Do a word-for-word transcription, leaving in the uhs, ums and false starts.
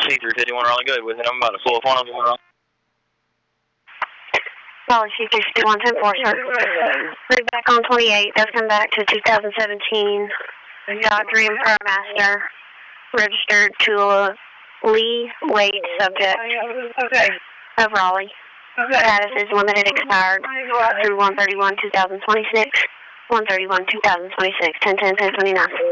C three fifty-one Raleigh, good with it. I'm about to pull up on them. Raleigh C three fifty-one, ten four, sir. Read back on twenty-eight. That's come back to two thousand seventeen. Dodge Ram ProMaster. Registered to Lee Wade, subject Okay. of Raleigh. Okay. Status is limited expired through one thirty-one two thousand twenty-six. one thirty-one two thousand twenty-six. ten ten ten twenty-nine.